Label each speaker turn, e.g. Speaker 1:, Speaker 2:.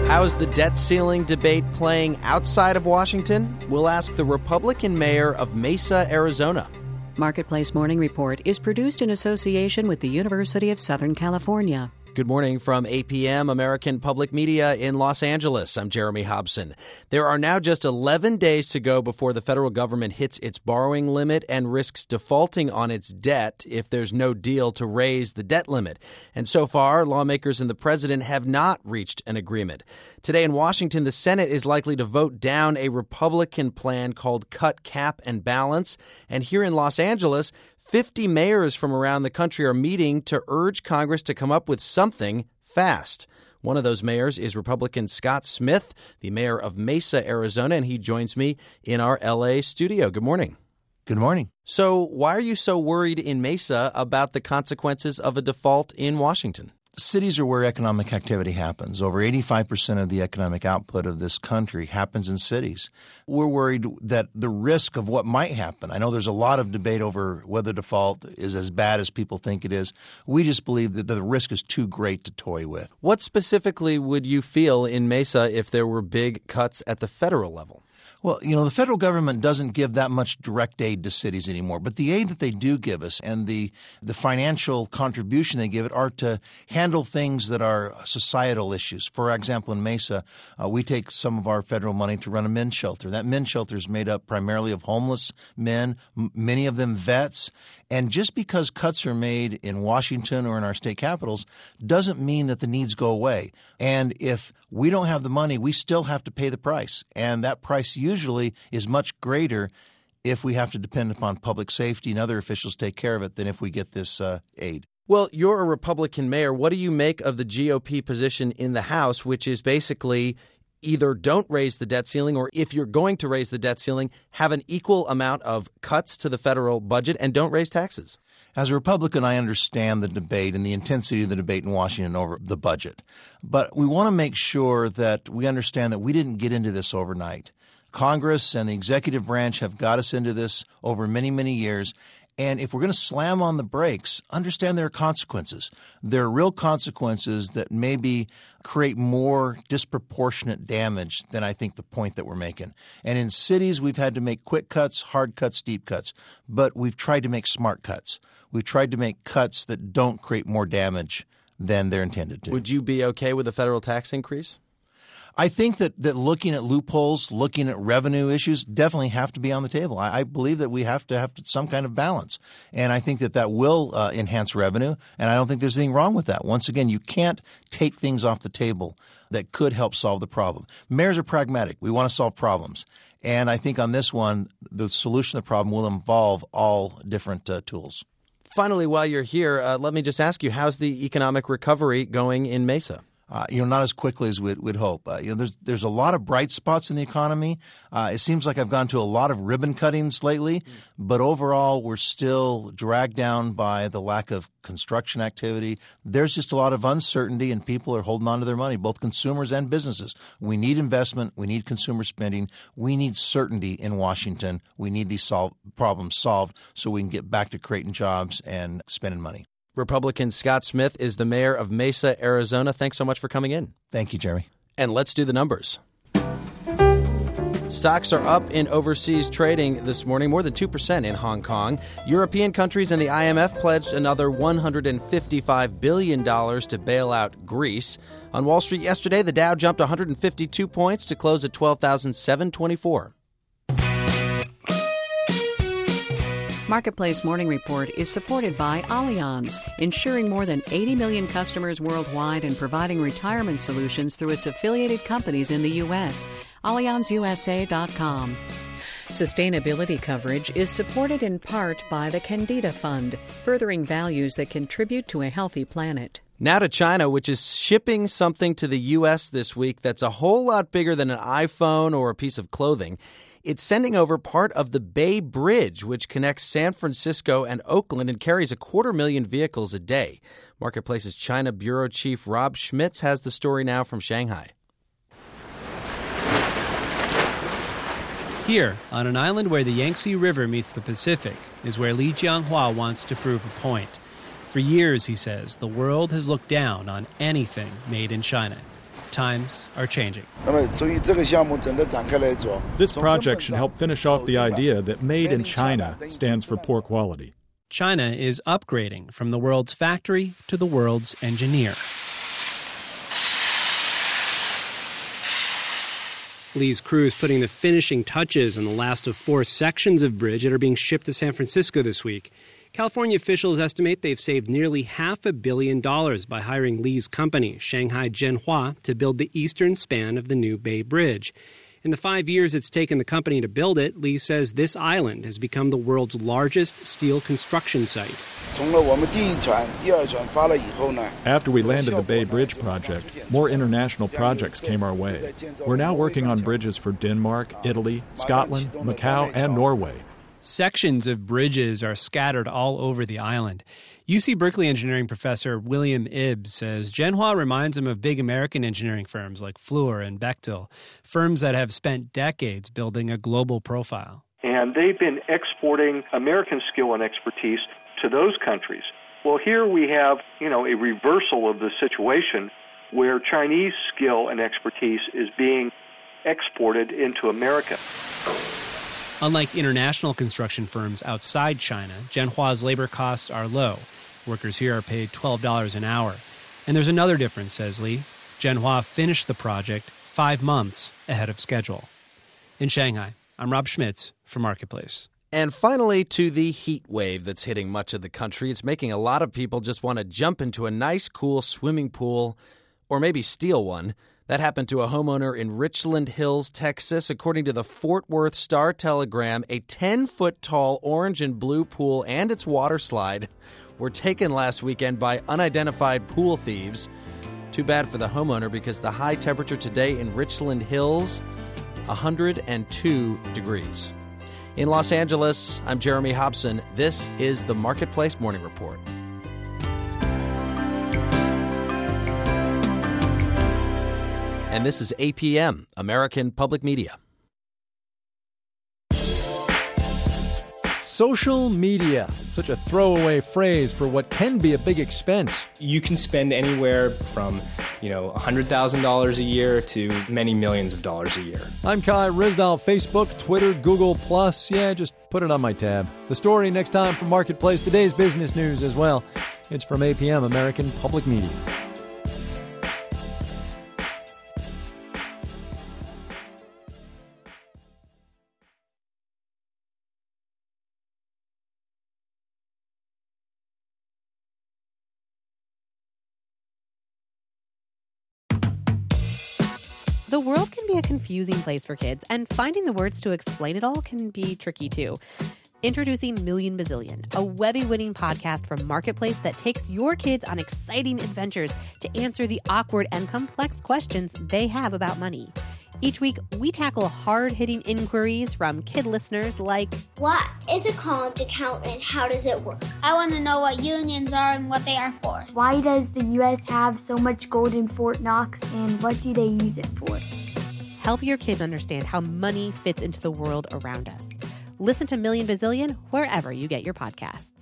Speaker 1: How's the debt ceiling debate playing outside of Washington? We'll ask the Republican mayor of Mesa, Arizona.
Speaker 2: Marketplace Morning Report is produced in association with the University of Southern California.
Speaker 1: Good morning from APM, American Public Media in Los Angeles. I'm Jeremy Hobson. There are now just 11 days to go before the federal government hits its borrowing limit and risks defaulting on its debt if there's no deal to raise the debt limit. And so far, lawmakers and the president have not reached an agreement. Today in Washington, the Senate is likely to vote down a Republican plan called Cut, Cap, and Balance. And here in Los Angeles, 50 mayors from around the country are meeting to urge Congress to come up with something fast. One of those mayors is Republican Scott Smith, the mayor of Mesa, Arizona, and he joins me in our L.A. studio. Good morning.
Speaker 3: Good morning.
Speaker 1: So why are you so worried in Mesa about the consequences of a default in Washington?
Speaker 3: Cities are where economic activity happens. Over 85% of the economic output of this country happens in cities. We're worried that the risk of what might happen. I know there's a lot of debate over whether default is as bad as people think it is. We just believe that the risk is too great to toy with.
Speaker 1: What specifically would you feel in Mesa if there were big cuts at the federal level?
Speaker 3: Well, the federal government doesn't give that much direct aid to cities anymore. But the aid that they do give us and the financial contribution they give it are to handle things that are societal issues. For example, in Mesa, we take some of our federal money to run a men's shelter. That men's shelter is made up primarily of homeless men, many of them vets. And just because cuts are made in Washington or in our state capitals doesn't mean that the needs go away. And if we don't have the money, we still have to pay the price. And that price usually is much greater if we have to depend upon public safety and other officials take care of it than if we get this aid.
Speaker 1: Well, you're a Republican mayor. What do you make of the GOP position in the House, which is basically either don't raise the debt ceiling, or if you're going to raise the debt ceiling, have an equal amount of cuts to the federal budget and don't raise taxes?
Speaker 3: As a Republican, I understand the debate and the intensity of the debate in Washington over the budget. But we want to make sure that we understand that we didn't get into this overnight. Congress and the executive branch have got us into this over many, many years. And if we're going to slam on the brakes, understand there are consequences. There are real consequences that maybe create more disproportionate damage than I think the point that we're making. And in cities, we've had to make quick cuts, hard cuts, deep cuts. But we've tried to make smart cuts. We've tried to make cuts that don't create more damage than they're intended to.
Speaker 1: Would you be okay with a federal tax increase?
Speaker 3: I think that looking at loopholes, looking at revenue issues definitely have to be on the table. I believe that we have to have some kind of balance. And I think that will enhance revenue. And I don't think there's anything wrong with that. Once again, you can't take things off the table that could help solve the problem. Mayors are pragmatic. We want to solve problems. And I think on this one, the solution to the problem will involve all different tools.
Speaker 1: Finally, while you're here, let me just ask you, how's the economic recovery going in Mesa?
Speaker 3: Not as quickly as we'd hope. There's a lot of bright spots in the economy. It seems like I've gone to a lot of ribbon cuttings lately, but overall we're still dragged down by the lack of construction activity. There's just a lot of uncertainty, and people are holding on to their money, both consumers and businesses. We need investment. We need consumer spending. We need certainty in Washington. We need these problems solved so we can get back to creating jobs and spending money.
Speaker 1: Republican Scott Smith is the mayor of Mesa, Arizona. Thanks so much for coming in.
Speaker 3: Thank you, Jeremy.
Speaker 1: And let's do the numbers. Stocks are up in overseas trading this morning, more than 2% in Hong Kong. European countries and the IMF pledged another $155 billion to bail out Greece. On Wall Street yesterday, the Dow jumped 152 points to close at 12,724.
Speaker 2: Marketplace Morning Report is supported by Allianz, insuring more than 80 million customers worldwide and providing retirement solutions through its affiliated companies in the U.S. AllianzUSA.com. Sustainability coverage is supported in part by the Candida Fund, furthering values that contribute to a healthy planet.
Speaker 1: Now to China, which is shipping something to the U.S. this week that's a whole lot bigger than an iPhone or a piece of clothing. It's sending over part of the Bay Bridge, which connects San Francisco and Oakland and carries 250,000 vehicles a day. Marketplace's China Bureau Chief Rob Schmitz has the story now from Shanghai.
Speaker 4: Here, on an island where the Yangtze River meets the Pacific, is where Li Jianhua wants to prove a point. For years, he says, the world has looked down on anything made in China. Times are changing.
Speaker 5: This project should help finish off the idea that Made in China stands for poor quality.
Speaker 4: China is upgrading from the world's factory to the world's engineer. Lee's crew is putting the finishing touches on the last of 4 sections of bridge that are being shipped to San Francisco this week. California officials estimate they've saved nearly $500 million by hiring Lee's company, Shanghai Zhenhua, to build the eastern span of the new Bay Bridge. In the 5 years it's taken the company to build it, Lee says this island has become the world's largest steel construction site.
Speaker 5: After we landed the Bay Bridge project, more international projects came our way. We're now working on bridges for Denmark, Italy, Scotland, Macau, and Norway.
Speaker 4: Sections of bridges are scattered all over the island. UC Berkeley engineering professor William Ibbs says Zhenhua reminds him of big American engineering firms like Fluor and Bechtel, firms that have spent decades building a global profile.
Speaker 6: And they've been exporting American skill and expertise to those countries. Well, here we have, a reversal of the situation where Chinese skill and expertise is being exported into America.
Speaker 4: Unlike international construction firms outside China, Zhenhua's labor costs are low. Workers here are paid $12 an hour. And there's another difference, says Lee. Zhenhua finished the project 5 months ahead of schedule. In Shanghai, I'm Rob Schmitz for Marketplace.
Speaker 1: And finally, to the heat wave that's hitting much of the country. It's making a lot of people just want to jump into a nice, cool swimming pool, or maybe steal one. That happened to a homeowner in Richland Hills, Texas. According to the Fort Worth Star-Telegram, a 10-foot-tall orange and blue pool and its water slide were taken last weekend by unidentified pool thieves. Too bad for the homeowner because the high temperature today in Richland Hills, 102 degrees. In Los Angeles, I'm Jeremy Hobson. This is the Marketplace Morning Report. And this is APM, American Public Media.
Speaker 7: Social media, such a throwaway phrase for what can be a big expense.
Speaker 8: You can spend anywhere from, $100,000 a year to many millions of dollars a year.
Speaker 7: I'm Kai Ryssdal, Facebook, Twitter, Google+. Yeah, just put it on my tab. The story next time from Marketplace, today's business news as well. It's from APM, American Public Media.
Speaker 9: The world can be a confusing place for kids, and finding the words to explain it all can be tricky too. Introducing Million Bazillion, a Webby-winning podcast from Marketplace that takes your kids on exciting adventures to answer the awkward and complex questions they have about money. Each week, we tackle hard-hitting inquiries from kid listeners like,
Speaker 10: what is a college account and how does it work? I want to know what unions are and what they are for.
Speaker 11: Why does the U.S. have so much gold in Fort Knox and what do they use it for?
Speaker 9: Help your kids understand how money fits into the world around us. Listen to Million Bazillion wherever you get your podcasts.